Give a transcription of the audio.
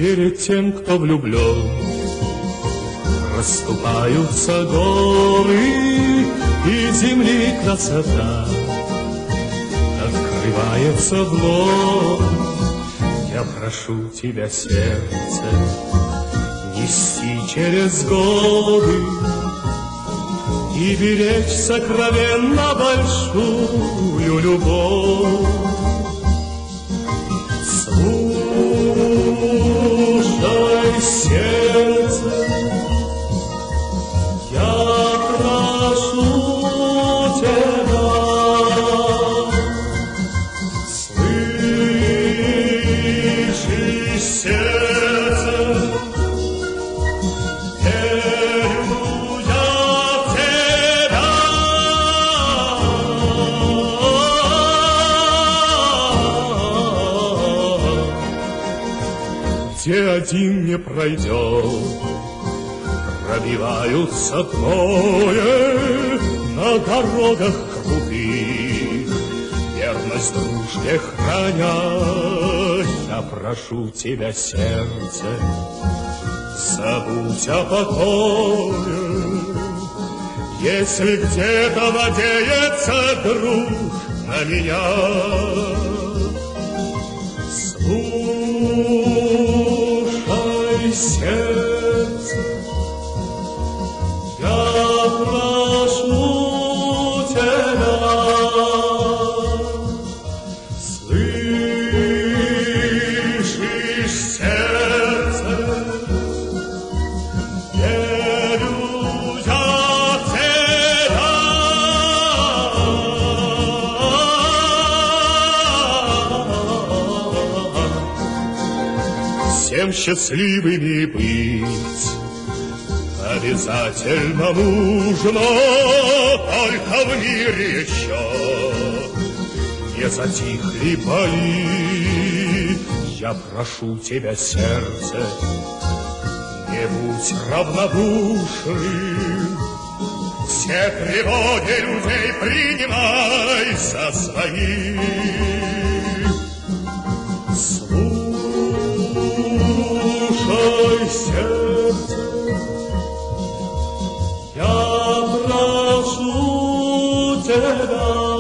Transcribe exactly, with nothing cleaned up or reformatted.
Перед тем, кто влюблен, расступаются горы, и земли красота открывается вновь. Я прошу тебя, сердце, нести через годы и беречь сокровенно большую любовь. Слушай, сердце, я прошу тебя, слышишь, сердце, верю я в тебя. Где один не пройдет, пробиваются двое на дорогах крутых, верность дружбе храня. Я прошу тебя, сердце, забудь о покое, если где-то надеется друг на меня. Слушай, сердце, я прошу тебя, слышишь, сердце, верю я в тебя. Всем счастливыми быть обязательно нужно, только в мире еще не затихли бои. Я прошу тебя, сердце, не будь равнодушным, все тревоги людей принимай за свои. Слушай, сердце, я прошу тебя.